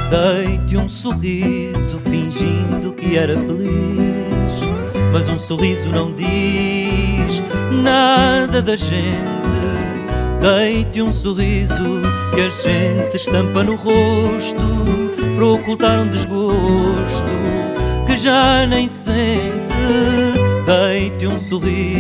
Dei-te um sorriso fingindo que era feliz, mas um sorriso não diz nada da gente. Dei-te um sorriso que a gente estampa no rosto para ocultar um desgosto que já nem sente. Dei-te um sorriso